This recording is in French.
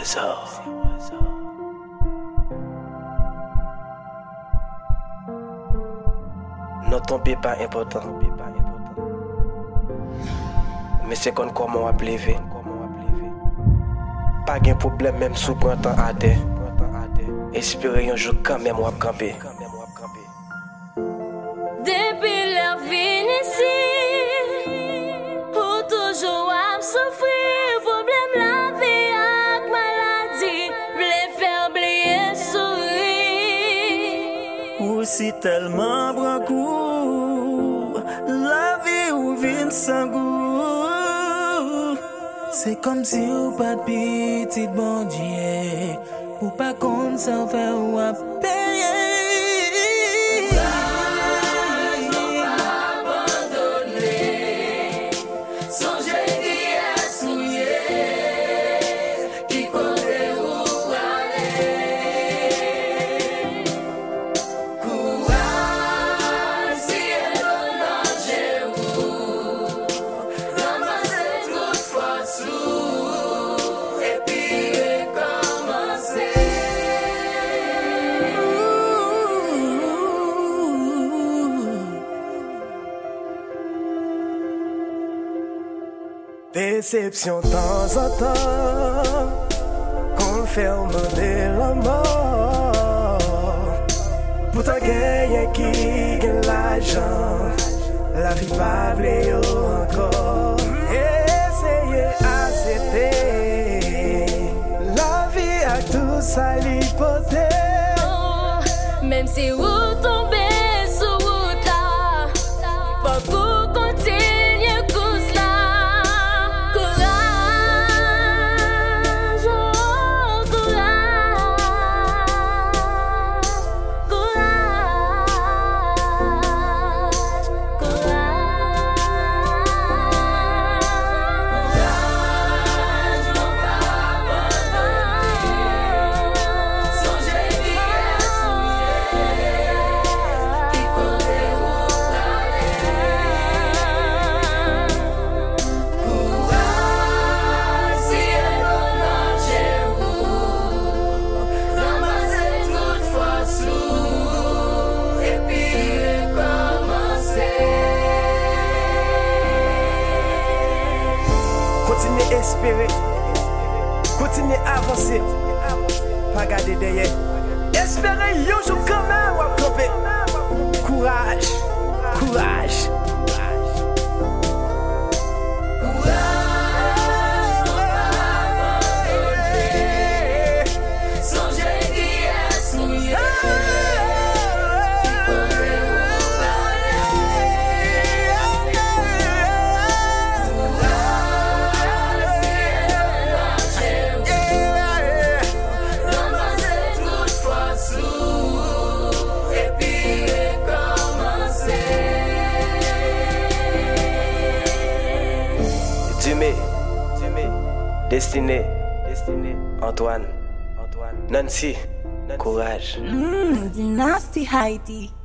Non tomber pas important. Mais c'est comme comment on va lever. Pas de problème même sous printemps à terre. Espérer un jour quand même on va camper. Depuis la vie ici, ou toujours à souffrir, problème la vie avec maladie, les faire oublier sourire. Ou si tellement brancou, la vie ou vient sans goût. C'est comme si ou pas de petit bon Dieu, ou pas comme ça faire ou à payer. Déception de temps en temps, qu'on ferme de la mort. Pourtant gagne qui gagne l'argent, la vie pas vle encore. Essayez accepter, la vie a tout ça l'hypothèse. Oh, même si vous tombez sous route là, faut que vous continuez course là. Courage, oh courage, courage, non pas abandonner. Songez bien souiller, qui connaît où aller. Courage, si elle nous lâche vous, ramassez toute force et puis recommencer. Continuez à espérer, continuez à avancer, pas garder derrière. Espérez un jour quand même, on va camper. Courage, courage. Songez bien souiller, qui connaît où aller. Courage, si elle lâche vous, ramassez toute force et puis recommencer. Dumé, Destiné, Antoine, Nancy, courage. Dynasty Haiti.